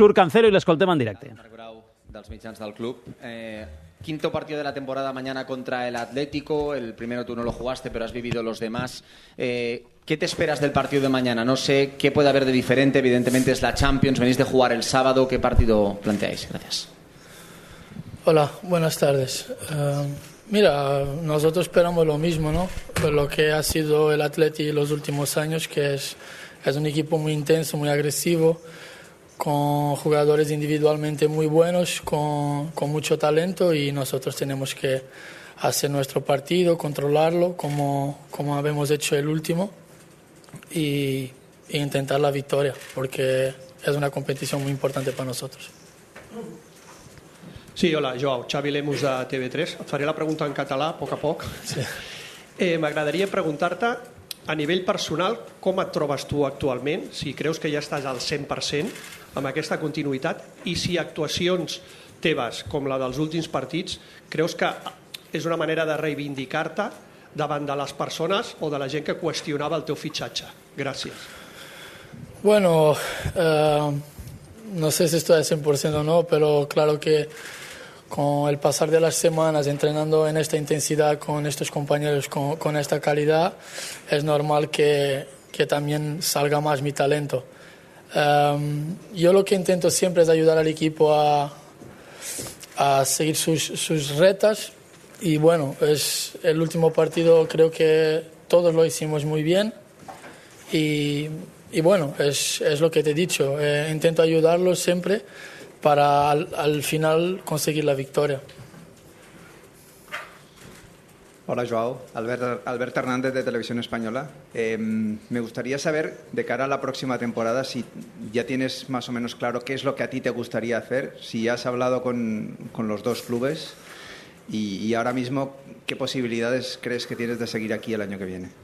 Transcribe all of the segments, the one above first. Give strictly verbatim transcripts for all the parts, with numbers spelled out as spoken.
surt Cancelo i l'escoltem en directe. Dels mitjans del club. Eh, quinto partido de la temporada mañana contra el Atlético. El primero tú no lo jugaste, pero has vivido los demás. Eh, ¿Qué te esperas del partido de mañana? No sé qué puede haber de diferente. Evidentemente es la Champions. Venís de jugar el sábado. ¿Qué partido planteáis? Gracias. Hola, buenas tardes. Uh, mira, nosotros esperamos lo mismo, ¿no? Lo que ha sido el Atleti los últimos años, que es, es un equipo muy intenso, muy agresivo, con jugadores individualmente muy buenos, con, con mucho talento, y nosotros tenemos que hacer nuestro partido, controlarlo como, como habíamos hecho el último y, y intentar la victoria, porque es una competición muy importante para nosotros. Sí, hola, Joao, Xavi Lemus de T V tres. Et faré la pregunta en català, a poc a poc. Sí. Eh, M'agradaria preguntar-te, a nivell personal, com et trobes tu actualment, si creus que ja estàs al cent per cent amb aquesta continuïtat, i si actuacions teves, com la dels últims partits, creus que és una manera de reivindicar-te davant de les persones o de la gent que qüestionava el teu fitxatge. Gràcies. Bueno, uh, no sé si estoy al cien por ciento o no, pero claro que con el pasar de las semanas entrenando en esta intensidad con estos compañeros, con, con esta calidad, es normal que, que también salga más mi talento. Um, yo lo que intento siempre es ayudar al equipo a, a seguir sus, sus retas, y bueno, es el último partido, creo que todos lo hicimos muy bien, y, y bueno, es, es lo que te he dicho, eh, intento ayudarlos siempre para al, al final conseguir la victoria. Hola Joao, Albert, Albert Hernández de Televisión Española. Eh, me gustaría saber, de cara a la próxima temporada, si ya tienes más o menos claro qué es lo que a ti te gustaría hacer, si has hablado con, con los dos clubes y, y ahora mismo qué posibilidades crees que tienes de seguir aquí el año que viene.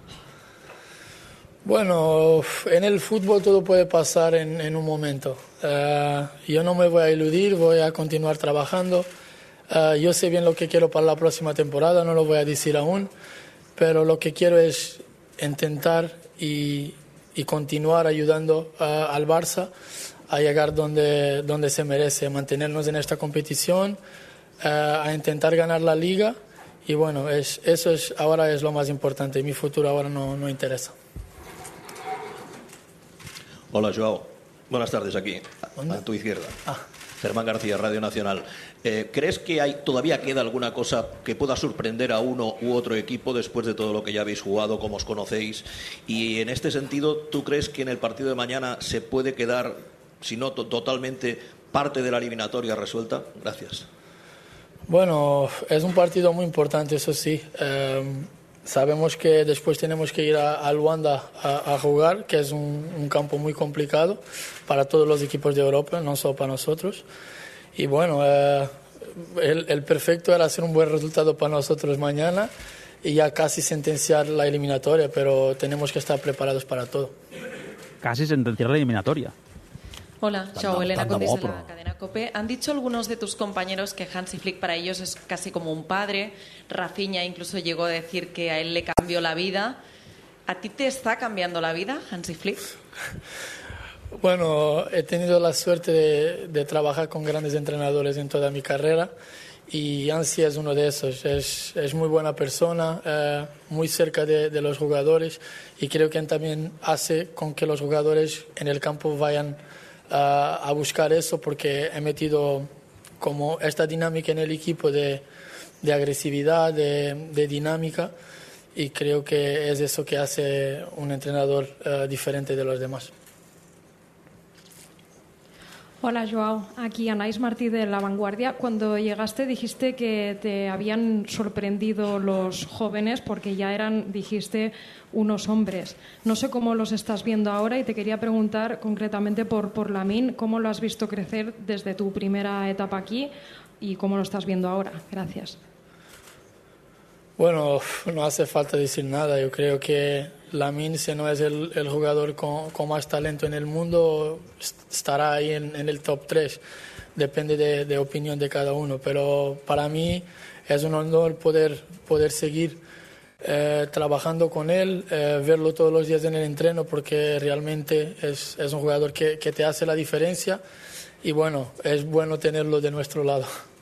Bueno, en el fútbol todo puede pasar en, en un momento. Uh, yo no me voy a iludir, voy a continuar trabajando. Uh, yo sé bien lo que quiero para la próxima temporada, no lo voy a decir aún, pero lo que quiero es intentar y, y continuar ayudando uh, al Barça a llegar donde, donde se merece, mantenernos en esta competición, uh, a intentar ganar la Liga, y bueno, es, eso es, ahora es lo más importante, mi futuro ahora no, no interesa. Hola Joao, buenas tardes, aquí, a tu izquierda. Ah. Germán García, Radio Nacional. Eh, ¿Crees que hay, todavía queda alguna cosa que pueda sorprender a uno u otro equipo después de todo lo que ya habéis jugado, como os conocéis? Y en este sentido, ¿tú crees que en el partido de mañana se puede quedar, si no to- totalmente, parte de la eliminatoria resuelta? Gracias. Bueno, es un partido muy importante, eso sí. Eh, sabemos que después tenemos que ir a, a Luanda a, a jugar, que es un, un campo muy complicado para todos los equipos de Europa, no solo para nosotros. Y bueno, eh, el, el perfecto era hacer un buen resultado para nosotros mañana y ya casi sentenciar la eliminatoria, pero tenemos que estar preparados para todo. Casi sentenciar la eliminatoria. Hola, Joao, Elena Tanta Condis de guapo. la cadena COPE. Han dicho algunos de tus compañeros que Hansi Flick para ellos es casi como un padre. Rafinha incluso llegó a decir que a él le cambió la vida. ¿A ti te está cambiando la vida, Hansi Flick? Bueno, he tenido la suerte de, de trabajar con grandes entrenadores en toda mi carrera, y Hansi es uno de esos. Es, es muy buena persona, eh, muy cerca de, de los jugadores, y creo que también hace con que los jugadores en el campo vayan uh, a buscar eso, porque he metido como esta dinámica en el equipo de, de agresividad, de, de dinámica, y creo que es eso que hace un entrenador uh, diferente de los demás. Hola Joao, aquí Anaís Martí de La Vanguardia. Cuando llegaste dijiste que te habían sorprendido los jóvenes porque ya eran, dijiste, unos hombres. No sé cómo los estás viendo ahora y te quería preguntar concretamente por, por Lamine, ¿cómo lo has visto crecer desde tu primera etapa aquí y cómo lo estás viendo ahora? Gracias. Bueno, no hace falta decir nada. Yo creo que Lamine, si no es el, el jugador con, con más talento en el mundo, estará ahí en, en el top tres. Depende de, de opinión de cada uno. Pero para mí es un honor poder, poder seguir eh, trabajando con él, eh, verlo todos los días en el entreno, porque realmente es, es un jugador que, que te hace la diferencia. y bueno, es bueno tenerlo de nuestro lado.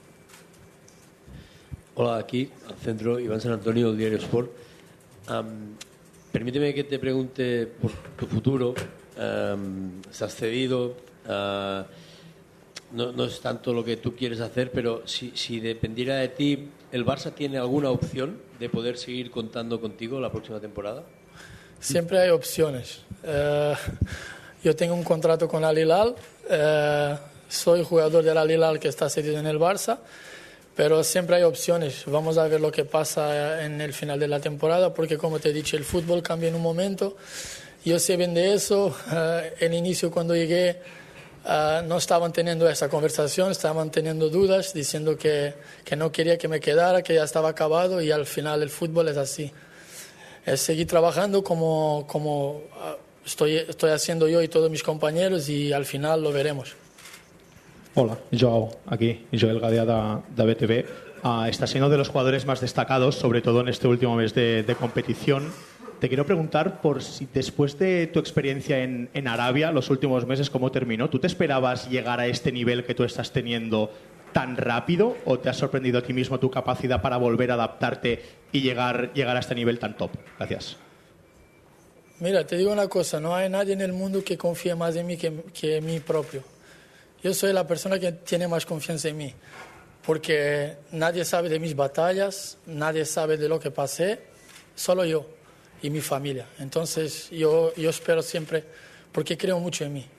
Hola, aquí, al centro, Iván San Antonio, del diario Sport. Um, permíteme que te pregunte por tu futuro. Um, estás cedido, uh, no, no es tanto lo que tú quieres hacer, pero si, si dependiera de ti, ¿el Barça tiene alguna opción de poder seguir contando contigo la próxima temporada? Siempre hay opciones. Uh, yo tengo un contrato con Al Hilal, uh, soy jugador del Al Hilal que está cedido en el Barça, pero siempre hay opciones. Vamos a ver lo que pasa en el final de la temporada, porque como te he dicho, el fútbol cambia en un momento. Yo sé bien de eso. Uh, en inicio, cuando llegué, uh, no estaban teniendo esa conversación, estaban teniendo dudas, diciendo que, que no quería que me quedara, que ya estaba acabado, y al final el fútbol es así. Es seguir trabajando como, como uh, estoy, estoy haciendo yo y todos mis compañeros, y al final lo veremos. Hola, Joao, aquí, Joel Gadea de, de B T V. Uh, está siendo de los jugadores más destacados, sobre todo en este último mes de, de competición. Te quiero preguntar por si después de tu experiencia en, en Arabia, los últimos meses, ¿cómo terminó? ¿Tú te esperabas llegar a este nivel que tú estás teniendo tan rápido, o te has sorprendido a ti mismo tu capacidad para volver a adaptarte y llegar, llegar a este nivel tan top? Gracias. Mira, te digo una cosa, no hay nadie en el mundo que confíe más en mí que, que en mí propio. Yo soy la persona que tiene más confianza en mí, porque nadie sabe de mis batallas, nadie sabe de lo que pasé, solo yo y mi familia. Entonces yo, yo espero siempre, porque creo mucho en mí.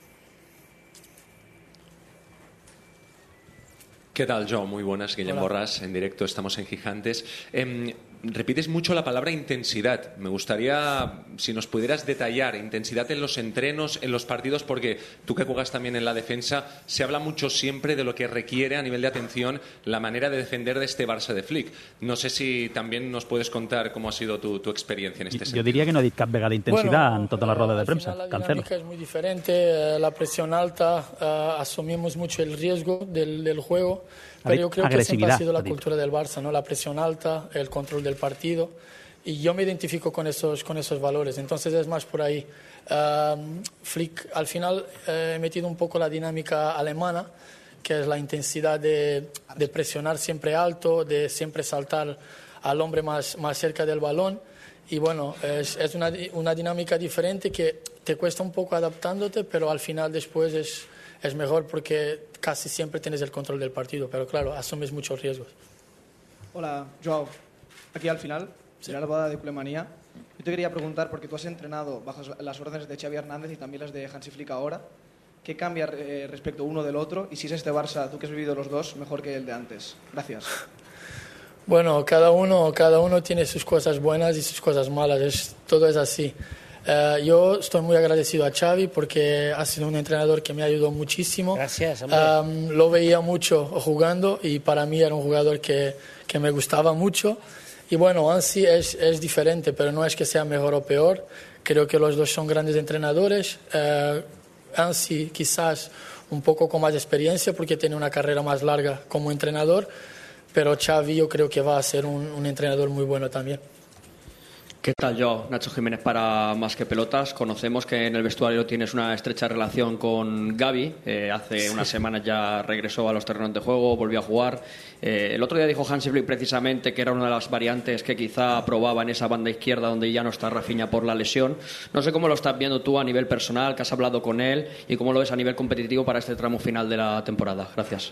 ¿Qué tal, Joao? Muy buenas, Guillem Borràs, en directo, estamos en Gigantes. Eh, repites mucho la palabra intensidad. Me gustaría, si nos pudieras detallar, intensidad en los entrenos, en los partidos, porque tú que juegas también en la defensa, se habla mucho siempre de lo que requiere a nivel de atención la manera de defender de este Barça de Flick. No sé si también nos puedes contar cómo ha sido tu, tu experiencia en este sentido. Yo diría que no ha dit cap vegada intensidad bueno, en toda la rueda de prensa. La Cancelo. dinámica es muy diferente, la presión alta, uh, asumimos mucho el riesgo del, del juego, pero yo creo que siempre ha sido la cultura del Barça, ¿no? La presión alta, el control del partido, y yo me identifico con esos, con esos valores, entonces es más por ahí. Uh, Flick, al final eh, he metido un poco la dinámica alemana, que es la intensidad de, de presionar siempre alto, de siempre saltar al hombre más, más cerca del balón, y bueno, es, es una, una dinámica diferente que te cuesta un poco adaptándote, pero al final después es, es mejor porque casi siempre tienes el control del partido, pero claro, asumes muchos riesgos. Hola, Joao. Aquí al final, será la boda de Culemanía. Yo te quería preguntar, porque tú has entrenado bajo las órdenes de Xavi Hernández y también las de Hansi Flick ahora, ¿qué cambia eh, respecto uno del otro? Y si es este Barça, tú que has vivido los dos, mejor que el de antes. Gracias. Bueno, cada uno, cada uno tiene sus cosas buenas y sus cosas malas, es, todo es así. Uh, yo estoy muy agradecido a Xavi porque ha sido un entrenador que me ayudó muchísimo. Gracias, hombre. Um, lo veía mucho jugando y para mí era un jugador que, que me gustaba mucho. Y bueno, Hansi es, es diferente, pero no es que sea mejor o peor. Creo que los dos son grandes entrenadores. Uh, Hansi quizás un poco con más experiencia porque tiene una carrera más larga como entrenador, pero Xavi yo creo que va a ser un, un entrenador muy bueno también. ¿Qué tal, Joao? Nacho Jiménez para Más que Pelotas. Conocemos que en el vestuario tienes una estrecha relación con Gavi. Eh, hace sí. unas semanas ya regresó a los terrenos de juego, volvió a jugar. Eh, el otro día dijo Hansi Flick precisamente que era una de las variantes que quizá probaba en esa banda izquierda donde ya no está Rafinha por la lesión. No sé cómo lo estás viendo tú a nivel personal, que has hablado con él, y cómo lo ves a nivel competitivo para este tramo final de la temporada. Gracias.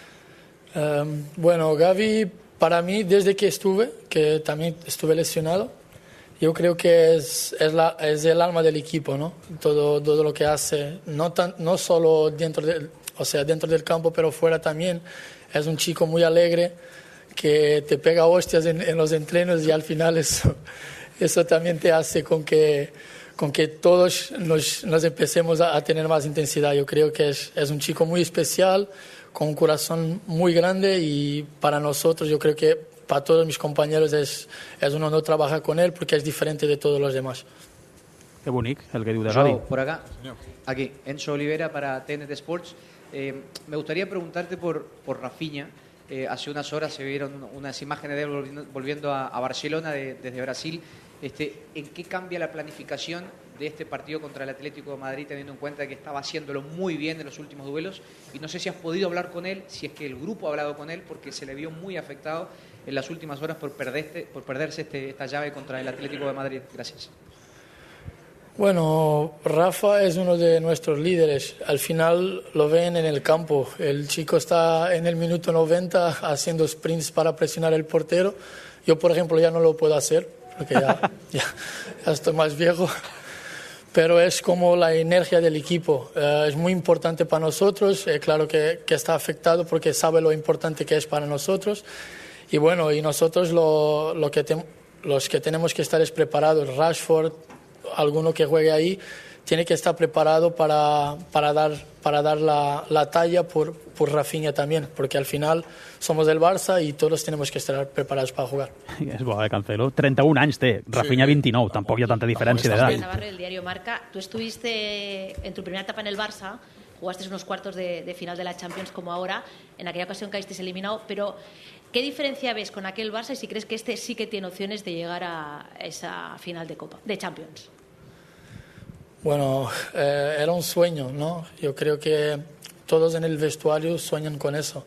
Um, bueno, Gavi, para mí, desde que estuve, que también estuve lesionado, yo creo que es, es, la, es el alma del equipo, ¿no? Todo, todo lo que hace, no, tan, no solo dentro, de, o sea, dentro del campo, pero fuera también. Es un chico muy alegre, que te pega hostias en, en los entrenos y al final eso, eso también te hace con que, con que todos nos, nos empecemos a, a tener más intensidad. Yo creo que es, es un chico muy especial, con un corazón muy grande, y para nosotros yo creo que para todos mis compañeros es, es un honor trabajar con él porque es diferente de todos los demás. Qué bonito el que diu de Gavi. Por acá, aquí, Enzo Olivera para T N T Sports. Eh, me gustaría preguntarte por, por Rafinha. Eh, hace unas horas se vieron unas imágenes de él volviendo, volviendo a, a Barcelona de, desde Brasil. Este, ¿En qué cambia la planificación de este partido contra el Atlético de Madrid, teniendo en cuenta que estaba haciéndolo muy bien en los últimos duelos, y no sé si has podido hablar con él, si es que el grupo ha hablado con él, porque se le vio muy afectado en las últimas horas por, perderte, por perderse este, esta llave contra el Atlético de Madrid. Gracias. Bueno, Rafa es uno de nuestros líderes. Al final lo ven en el campo. El chico está en el minuto noventa haciendo sprints para presionar el portero. Yo, por ejemplo, ya no lo puedo hacer porque ya, ya, ya estoy más viejo. Pero es como la energía del equipo. Eh, es muy importante para nosotros. Eh, claro que, que está afectado porque sabe lo importante que es para nosotros. Y bueno, y nosotros lo, lo que te, los que tenemos que estar es preparados. Rashford, alguno que juegue ahí, tiene que estar preparado para, para dar, para dar la, la talla por, por Rafinha también, porque al final somos del Barça y todos tenemos que estar preparados para jugar. És bo, eh, Cancelo. trenta-un anys té, Rafinha veintinou, tampoc hi ha tanta diferència d'edat. Navarro, el diario Marca, tú estuviste en tu primera etapa en el Barça, jugaste unos cuartos de, de final de la Champions como ahora, en aquella ocasión caísteis eliminado, pero ¿qué diferencia ves con aquel Barça y si crees que este sí que tiene opciones de llegar a esa final de Copa, de Champions? Bueno, eh, era un sueño, ¿no? Yo creo que todos en el vestuario sueñan con eso.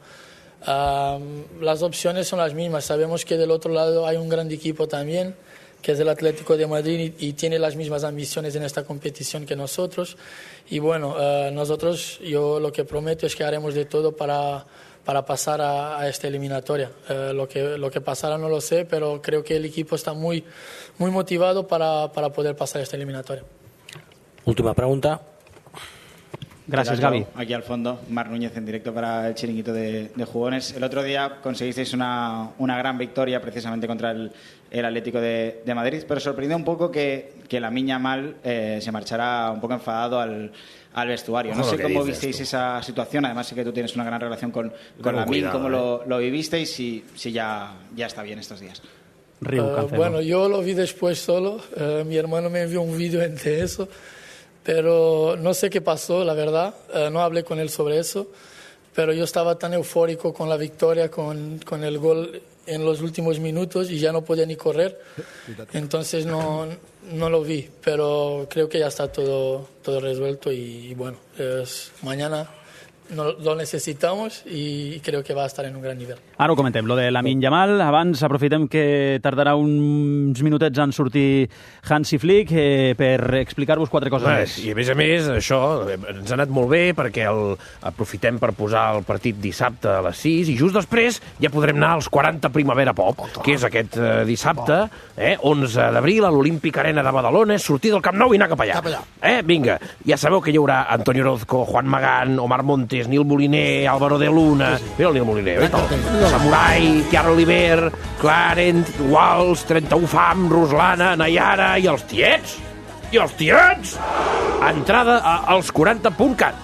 Um, las opciones son las mismas. Sabemos que del otro lado hay un gran equipo también, que es el Atlético de Madrid, y, y tiene las mismas ambiciones en esta competición que nosotros. Y bueno, uh, nosotros, yo lo que prometo es que haremos de todo para, para pasar a, a esta eliminatoria. Uh, lo que, lo que pasará no lo sé, pero creo que el equipo está muy, muy motivado para, para poder pasar a esta eliminatoria. Última pregunta. Gracias, Gaby. Aquí al fondo, Marc Núñez en directo para el chiringuito de, de jugones. El otro día conseguisteis una, una gran victoria precisamente contra el, el Atlético de, de Madrid, pero sorprendió un poco que, que Lamine Yamal eh, se marchara un poco enfadado al, al vestuario. No sé cómo visteis esa situación. Además sé que tú tienes una gran relación con, con Lamine, cómo lo, lo vivisteis y si ya, ya está bien estos días. Riu, Uh, bueno, yo lo vi después solo. Uh, mi hermano me envió un vídeo de eso. Pero no sé qué pasó, la verdad. Uh, no hablé con él sobre eso. Pero yo estaba tan eufórico con la victoria, con, con el gol en los últimos minutos y ya no podía ni correr. Entonces no, no lo vi. Pero creo que ya está todo, todo resuelto y, y bueno, es, mañana no, lo necesitamos y creo que va a estar en un gran nivel. Ara ho comentem, lo de Lamine Yamal. Abans aprofitem que tardarà uns minutets en sortir Hansi Flick eh, per explicar-vos quatre coses Bé, més. I a més a més, això ens ha anat molt bé perquè el, aprofitem per posar el partit dissabte a les sis i just després ja podrem anar als quaranta Primavera Pop, que és aquest eh, dissabte, eh, onze d'abril, a l'Olímpic Arena de Badalona, sortir del Camp Nou i anar cap allà. Cap allà. Eh, vinga, ja sabeu que hi haurà Antonio Orozco, Juan Magán, Omar Montes, Nil Moliner, Álvaro de Luna... Mira el Nil Moliner, oi? Samurai, Chiara Oliver, Clarent, Walsh, trenta-u Fam, Ruslana, Nayara i els tiets. I els tiets! Entrada a, als quaranta punt cat.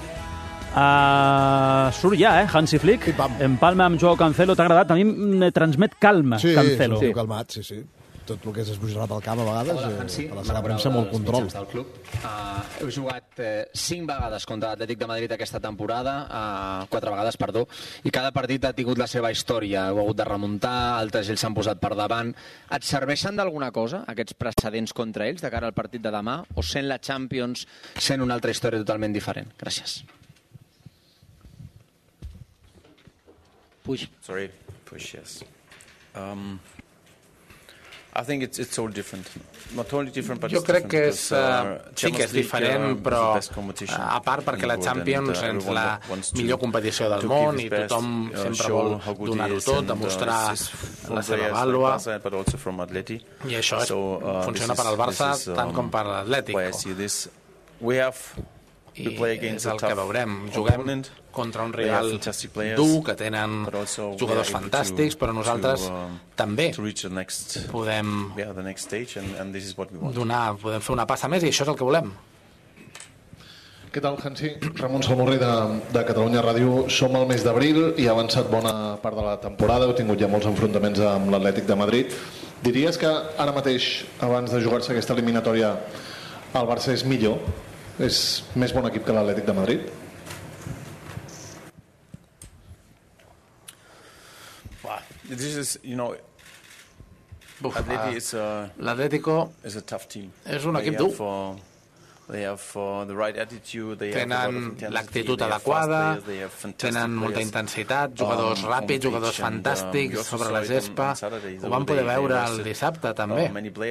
Uh, surt ja, eh, Hansi Flick. Empalma amb Joao Cancelo. T'ha agradat? A mi em transmet calma, sí, Cancelo. Sí, calmat, sí, sí. Tot el que és esbojarrat al camp a vegades, Hola, Hansi. eh, a la seva premsa molt control. Del club. Uh, heu jugat eh, cinc vegades contra l'Atlètic de Madrid aquesta temporada, uh, quatre vegades, perdó, i cada partit ha tingut la seva història. Heu hagut de remuntar, altres ells s'han posat per davant. Et serveixen d'alguna cosa, aquests precedents contra ells, de cara al partit de demà, o sent la Champions sent una altra història totalment diferent? Gràcies. Push. Sorry, push, yes. Um... I think it's, it's all different. Not only different, but jo crec que és, uh, sí que és diferent, uh, però a part perquè la Champions és la millor competició del món i tothom sempre vol donar-ho tot, demostrar la seva vàlua, i això és, funciona per al Barça tant com per l'Atlético. I és el que veurem. Juguem contra un rival dur, que tenen jugadors fantàstics, però nosaltres també podem donar, podem fer una passa més i això és el que volem. Què tal, Hansi? Ramon Salmorri de, de Catalunya Ràdio. Som al mes d'abril i ha avançat bona part de la temporada. Heu tingut ja molts enfrontaments amb l'Atlètic de Madrid. Diries que ara mateix, abans de jugar-se aquesta eliminatòria, el Barça és millor? És més bon equip que l'Atlètic de Madrid? This is, you know, l'Atlético és un equip dur. Tenen l'actitud adequada, tenen molta intensitat, jugadors ràpids, jugadors fantàstics sobre la gespa. Ho vam poder veure el dissabte també,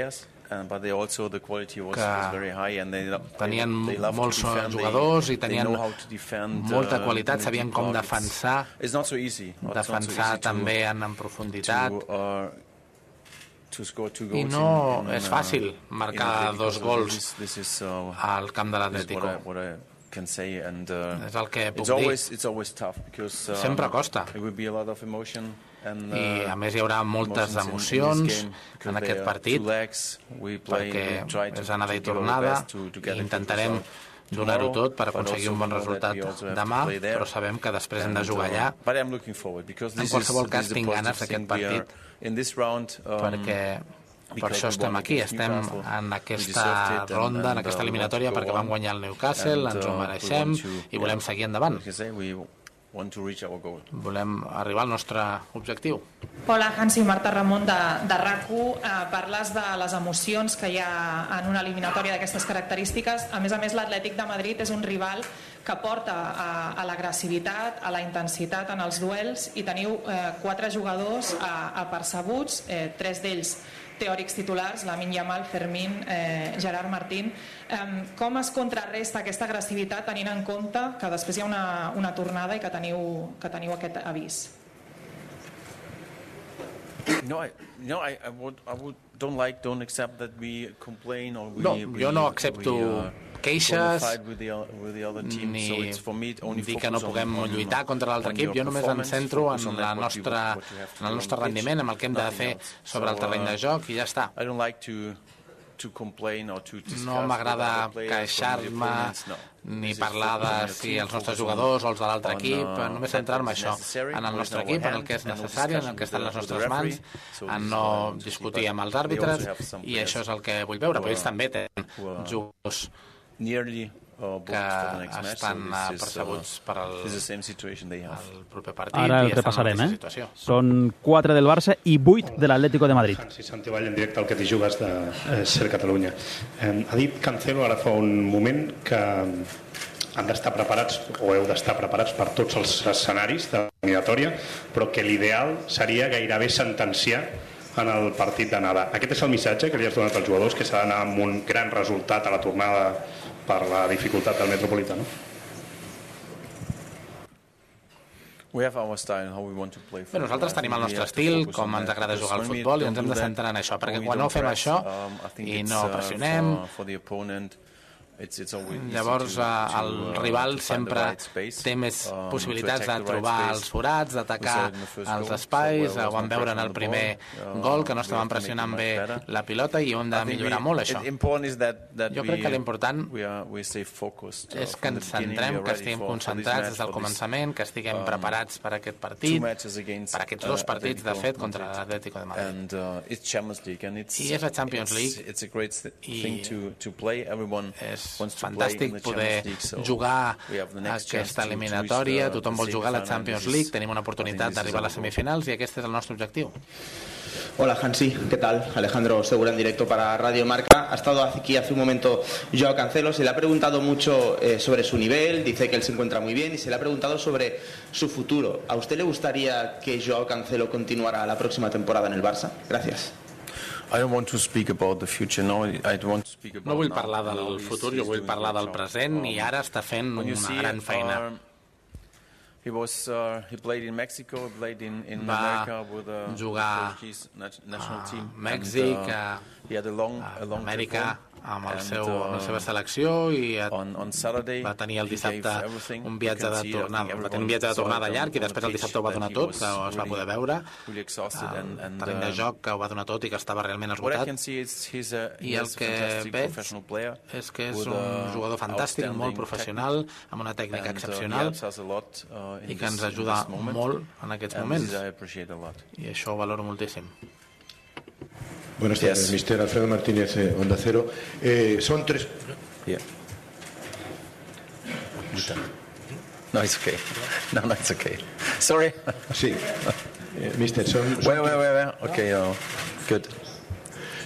que tenien molts jugadors i tenien molta qualitat, sabien com defensar, defensar també en profunditat. I no és fàcil marcar dos gols al camp de l'Atlético. És el que puc dir. Sempre costa. I a més hi haurà moltes emocions en aquest partit, perquè és anada i tornada, i intentarem donar-ho tot per aconseguir un bon resultat demà, però sabem que després hem de jugar allà. En qualsevol cas, tinc ganes d'aquest partit, perquè per això estem aquí, estem en aquesta ronda, en aquesta eliminatòria, perquè vam guanyar el Newcastle, ens ho mereixem i volem seguir endavant. Volem arribar al nostre objectiu. Hola, Hansi, Marta Ramon de, de RAC u. Eh, parles de les emocions que hi ha en una eliminatòria d'aquestes característiques. A més a més, l'Atlètic de Madrid és un rival que porta a, a l'agressivitat, a la intensitat en els duels, i teniu eh, quatre jugadors a, apercebuts, eh, tres d'ells teòrics titulars, Lamine Yamal, Fermín, eh, Gerard Martín. Eh, com es contrarresta aquesta agressivitat tenint en compte que després hi ha una, una tornada i que teniu, que teniu aquest avís? No, I, no, I, I would, I would don't like, don't accept that we complain or we. No, jo no accepto queixes ni dir que no puguem lluitar contra l'altre equip. Jo només em centro en, la nostra, en el nostre rendiment, en el que hem de fer sobre el terreny de joc, i ja està. No m'agrada queixar-me ni parlar de si els nostres jugadors o els de l'altre equip, només centrar-me això, en el nostre equip, en el que és necessari, en el que està en les nostres mans, en no discutir amb els àrbitres, i això és el que vull veure. Però ells també tenen jugadors que estan percebuts per al proper partit. Ara el repassarem, eh? Són quatre del Barça i vuit de l'Atlético de Madrid. Hansi Santiball, en directe al que t'hi jugues de Ser Catalunya. Ha dit Cancelo ara fa un moment que han d'estar preparats, o heu d'estar preparats per tots els escenaris de l'eliminatòria, però que l'ideal seria gairebé sentenciar en el partit d'anada. Aquest és el missatge que li has donat als jugadors, que s'ha d'anar amb un gran resultat a la tornada per la dificultat del Metropolitano? Bé, nosaltres tenim el nostre estil, com ens agrada jugar al futbol, i ens hem de centrar en això, perquè quan no fem això i no pressionem, llavors el rival sempre té més possibilitats de trobar els forats, d'atacar els espais. Ho vam veure en el primer gol, que no estàvem pressionant bé la pilota, i ho hem de millorar molt, això. Jo crec que l'important és que ens centrem, que estiguem concentrats des del començament, que estiguem preparats per aquest partit, per aquests dos partits, de fet, contra l'Atlético de Madrid. I és la Champions League, i és fantàstic poder jugar aquesta eliminatòria. Tothom vol jugar a la Champions League, tenim una oportunitat d'arribar a les semifinals, i aquest és el nostre objectiu. Hola Hansi, ¿qué tal? Alejandro Segura en directo para Radio Marca. Ha estado aquí hace un momento Joao Cancelo, se le ha preguntado mucho eh, sobre su nivel, dice que él se encuentra muy bien, y se le ha preguntado sobre su futuro. ¿A usted le gustaría que Joao Cancelo continuara la próxima temporada en el Barça? Gracias. No vull parlar del futur, jo vull parlar del present, i ara està fent una gran feina. Va jugar a Mèxic, a Amèrica, amb, el seu, amb la seva selecció, i va tenir el dissabte un viatge de tornada, va tenir un viatge de tornada llarg, i després el dissabte ho va donar tot, que es va poder veure, el terreny de joc que ho va donar tot i que estava realment esgotat. I el que veig és que és un jugador fantàstic, molt professional, amb una tècnica excepcional, i que ens ajuda molt en aquests moments, i això ho valoro moltíssim. Buenas tardes, yes. mister Alfredo Martínez, eh, Onda Cero. Eh, son tres... Yeah. No, it's okay. No, no, it's okay. Sorry. Sí. Eh, mister, son... Wait, wait, wait, wait. Okay, uh, good.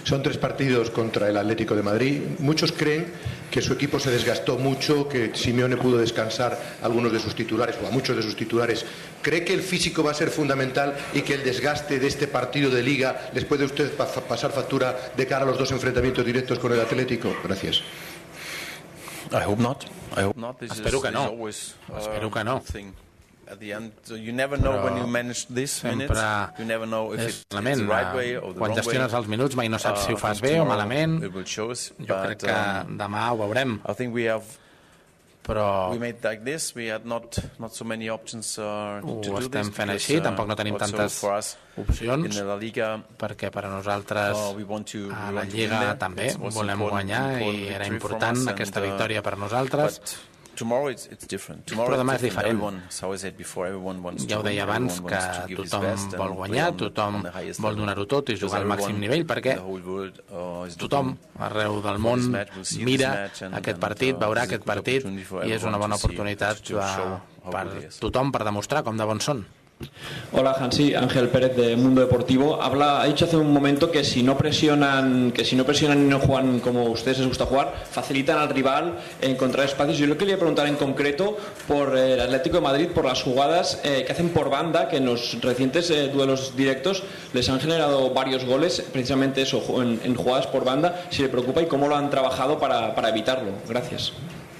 son tres partidos contra el Atlético de Madrid. Muchos creen que su equipo se desgastó mucho, que Simeone pudo descansar a algunos de sus titulares o a muchos de sus titulares. ¿Cree que el físico va a ser fundamental y que el desgaste de este partido de Liga les puede usted pa pasar factura de cara a los dos enfrentamientos directos con el Atlético? Gracias. I hope not. I hope not. This Espero is, que no. is always, uh, Espero que no. thing. At the end, so you never know Però when you manage this minutes. You never know if it's, it's the right way or the Quan wrong gestiones way. els minuts mai no saps si ho Uh, fas bé o malament. it will show us, Jo but, crec que um, demà ho veurem. I think we have Però we made like this. We had not not so many options uh, ho to do estem this fent because, així, uh, tampoc no tenim also tantes for us opcions, in la Liga, perquè per a nosaltres uh, we want to, a we la want to Lliga win there. també It's also volem important- guanyar important i era victory important from us aquesta and, uh, victòria per nosaltres. but tomorrow it's, it's different. Tomorrow Però demà it's és diferent. Everyone, as I said before, everyone wants Ja ho to win, deia abans, everyone que wants to give his tothom best vol and guanyar, play on- tothom on the highest vol level. donar-ho tot i Because jugar al màxim everyone, nivell, perquè the whole world, uh, is tothom looking arreu del for món this match, will see this mira match and- aquest and, partit, uh, veurà it's a aquest good partit opportunity for i és una everyone bona to see, oportunitat to show de- how per good he is. tothom per demostrar com de bons són. Hola Hansi, Ángel Pérez de Mundo Deportivo. Habla, ha dicho hace un momento que si no presionan, que si no presionan y no juegan como a ustedes les gusta jugar, facilitan al rival encontrar espacios. Yo le quería preguntar en concreto por el Atlético de Madrid, por las jugadas eh, que hacen por banda, que en los recientes eh, duelos directos les han generado varios goles, precisamente eso, en, en jugadas por banda. Si le preocupa y cómo lo han trabajado para, para evitarlo. Gracias.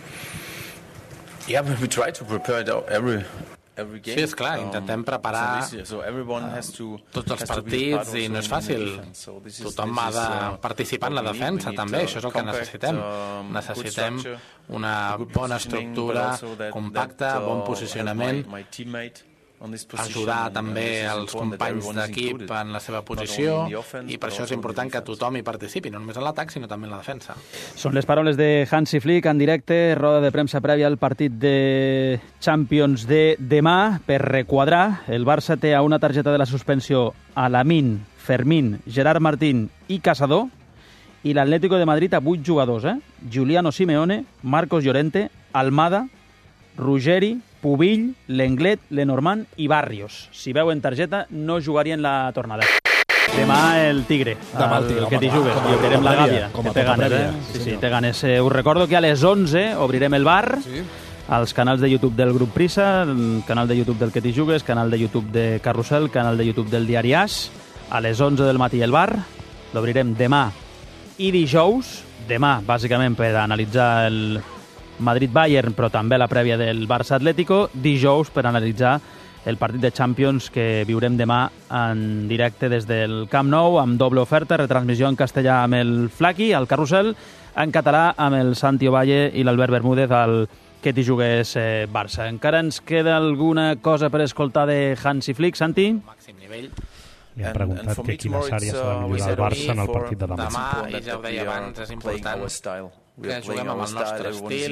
Yeah, we try to prepare it every every game. Sí, és clar, intentem preparar so this, so everyone has to, tots els has to be part partits i also no és in the fàcil. defense. So this is- Tothom this ha is, de uh, participar en la what we need. defensa We també, need, això és el uh, que compact, necessitem. um, Necessitem good structure, una good bona positioning, estructura, but also that- compacta, that, uh, bon posicionament, my- my teammate on this position, ajudar and també this is els important that companys everyone is d'equip included, en la seva not only posició in the offense, i per but això és also in the important que tothom hi participi, no només en l'atac sinó també en la defensa. Són les paraules de Hansi Flick en directe, roda de premsa prèvia al partit de Champions de demà per requadrar. El Barça té a una targeta de la suspensió a Lamine, Fermín, Gerard Martín i Casador, i l'Atlético de Madrid a vuit jugadors, eh? Giuliano Simeone, Marcos Llorente, Almada, Ruggeri, Pubill, Lenglet, Lenormand i Barrios. Si veuen targeta, no jugarien la tornada. Demà el Tigre, Demà el Tigre, el que home, t'hi jugues. com a I obrirem la tota gàbia, prèvia, com que a té tota ganes, prèvia. eh? Sí, Sí, sí, senyor. té ganes. Eh, us recordo que a les onze obrirem el bar, Sí. als canals de YouTube del Grup Prisa, el canal de YouTube del que t'hi jugues, canal de YouTube de Carrusel, canal de YouTube del Diari As, a les onze del matí el bar. L'obrirem demà i dijous, demà bàsicament per analitzar el Madrid-Bayern, però també la prèvia del Barça-Atlético, dijous per analitzar el partit de Champions que viurem demà en directe des del Camp Nou, amb doble oferta, retransmissió en castellà amb el Flaqui, al Carrusel, en català amb el Santi Ovalle i l'Albert Bermúdez al que t'hi jugués eh, Barça. Encara ens queda alguna cosa per escoltar de Hansi Flick, Santi? Màxim nivell. Li han preguntat que quines àrees s'ha de millorar el Barça en el partit de demà. Demà, i ja ho deia abans, és important que juguem amb el nostre estil,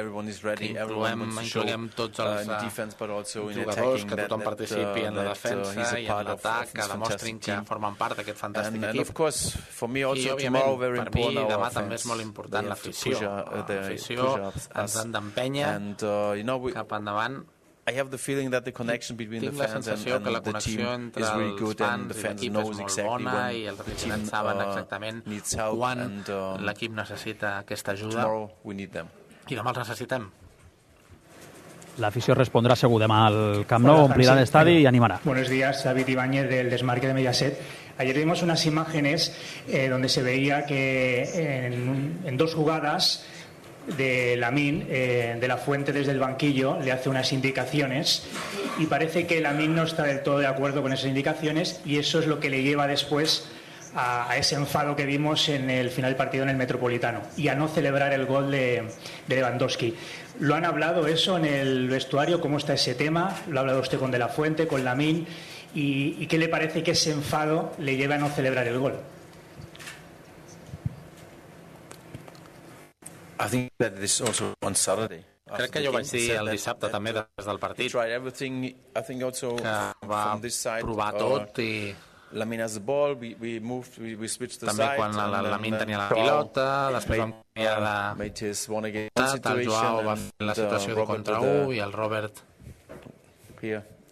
incloem, incloem tots els uh, jugadors, que tothom participi en la defensa i en l'atac, que demostrin que formen part d'aquest fantàstic equip. I, òbviament, per mi, demà també és molt important l'afició. L'afició ens han d'empènyer cap endavant. I have the feeling that the connection between the fans and, and the team is really good, and the fans knows exactly when the team uh, needs help, and um, l'equip necessita aquesta ajuda. Tomorrow we need them. I demà els necessitem. L'afició respondrà segur demà al Camp Nou, omplirà l'estadi i animarà. Buenos días, David Ibáñez del Desmarque de Mediaset. Ayer vimos unas imágenes eh, donde se veía que en, en dos jugadas de Lamine, eh, de la Fuente desde el banquillo, le hace unas indicaciones y parece que Lamine no está del todo de acuerdo con esas indicaciones y eso es lo que le lleva después a, a ese enfado que vimos en el final del partido en el Metropolitano y a no celebrar el gol de, de Lewandowski. ¿Lo han hablado eso en el vestuario? ¿Cómo está ese tema? ¿Lo ha hablado usted con De la Fuente, con Lamine? ¿Y, y qué le parece que ese enfado le lleva a no celebrar el gol? I think that this also on Saturday. Crec que jo vaig dir el dissabte també des del partit que va provar tot i Lamine has the ball, we, we moved, we, we switched the també side. quan la Lamine tenia la pilota, després vam canviar de... El Joao va fer la situació de contra u i el Robert Here.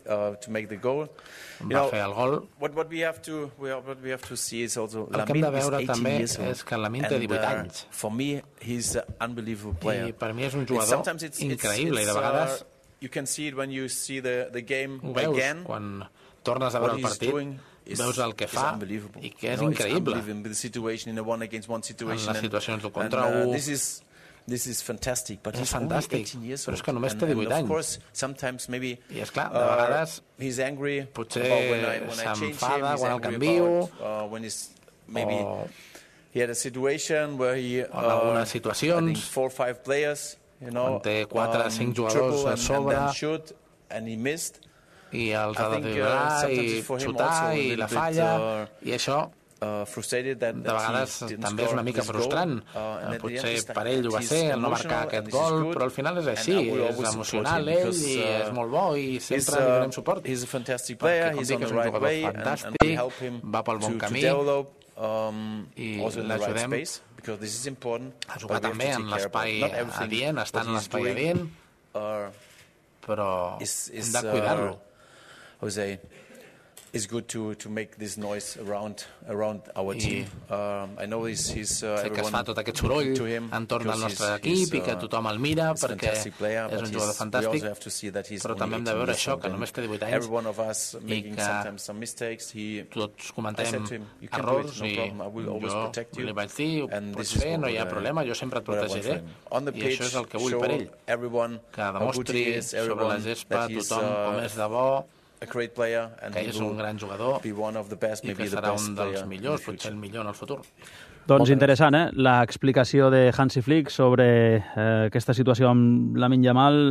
uh, to make the goal. Va you know, fer el gol. What, what we have to, what we have to see is also el que hem de veure també és que Lamine té divuit anys. For me, he's an unbelievable player. I per mi és un jugador it's, increïble it's, it's, i de vegades uh, you can see it when you see the, the game veus, again. Quan tornes a veure el partit, veus el que fa i que és increïble. In the situation, in a one against one situation. En les situacions d'un contra and, uh, u. This is This is fantastic, but és he's fantàstic, only eighteen years però old. és que només té and, divuit and anys. Of course, sometimes maybe, I és clar, de vegades uh, he's angry potser when I, when s'enfada quan el canvio about, uh, when he's, maybe o he had a situation where he en algunes situacions I think four or five players, you know, on té quatre o cinc jugadors a sobre and, and shoot, and he missed. I els ha de driblar i xutar i la falla i això Uh, frustrated that, de vegades també és una mica frustrant. Uh, potser per ell ho va ser, el no marcar aquest gol, però al final és així, és emocional ell i és molt bo i sempre li donem suport. He's a fantastic player, he's on the right way, fantàstic, va pel bon camí i l'ajudem a jugar també en l'espai adient, estar en l'espai adient, però hem de cuidar-lo. José, it's good to to make this noise around around our team. Um, I know he's he's uh, sé que es fa tot aquest soroll entorn del nostre equip i que tothom el mira perquè és un jugador fantàstic, però també hem de veure això, que només té divuit anys i que tots cometem errors i jo li vaig dir, ho pots fer, no hi ha problema, jo sempre et protegiré, i això és el que vull per ell, que demostri sobre la gespa tothom com és de bo, que és un gran jugador i que serà un dels millors, potser el millor en el futur. Doncs interessant, eh? L'explicació de Hansi Flick sobre eh, aquesta situació amb Lamine Yamal.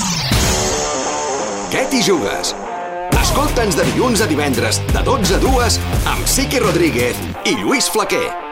Què t'hi jugues? Escolta'ns de dilluns a divendres, de dotze a dues, amb Siqui Rodríguez i Lluís Flaquer.